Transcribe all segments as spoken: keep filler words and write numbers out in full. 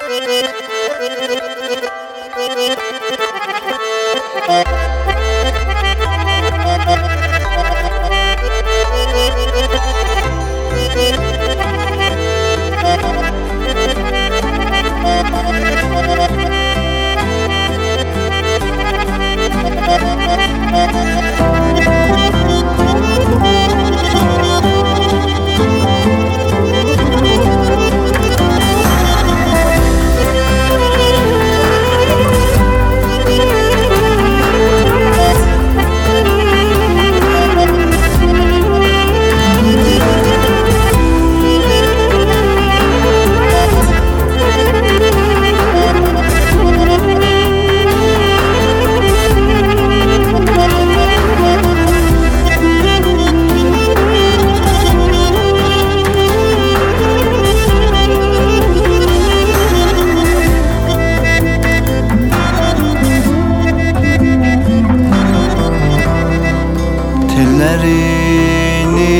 Tellerini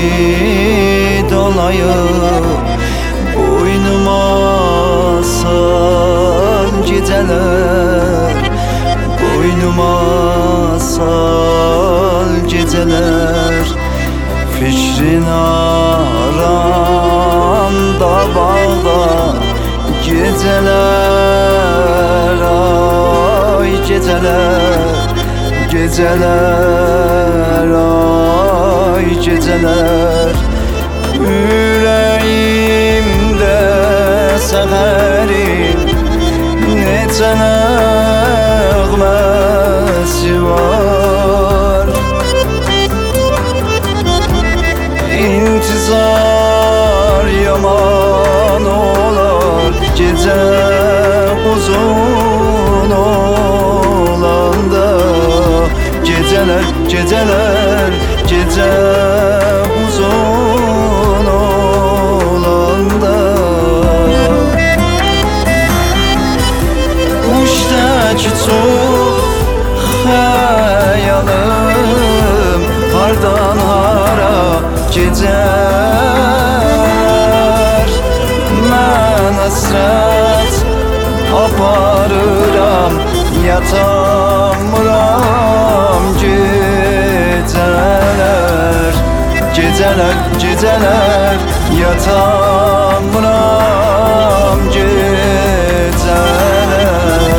dolayıp boynuma sal geceler, boynuma sal geceler. Fikrin aramda bağda geceler, ay geceler, geceler, ay geceler. Yüreğimde seherin neçə nəğməsi var. İntizar yaman olar, gece uzun olanda. Geceler, geceler, gece uzun olanda. Uşdaki çox xəyalım hardan hara gecər. Mən əsrət aparıram, yatamıram geceler, geceler, geceler, yatamıram geceler.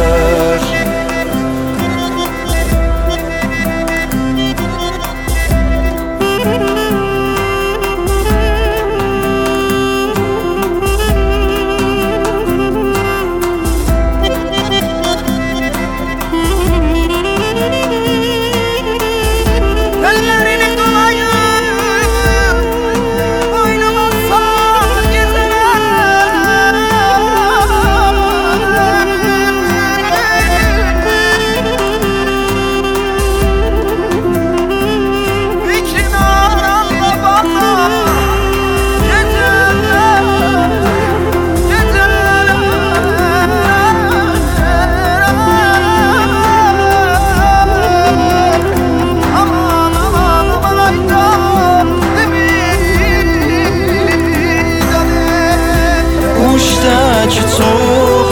Uşdaki çox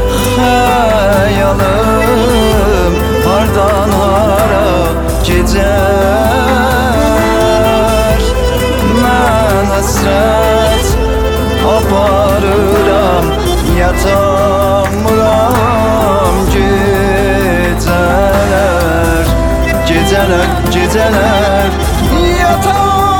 xəyalım hardan hara gecər. Mən əsrət aparıram, yatamıram geceler, geceler, geceler, yatamıram.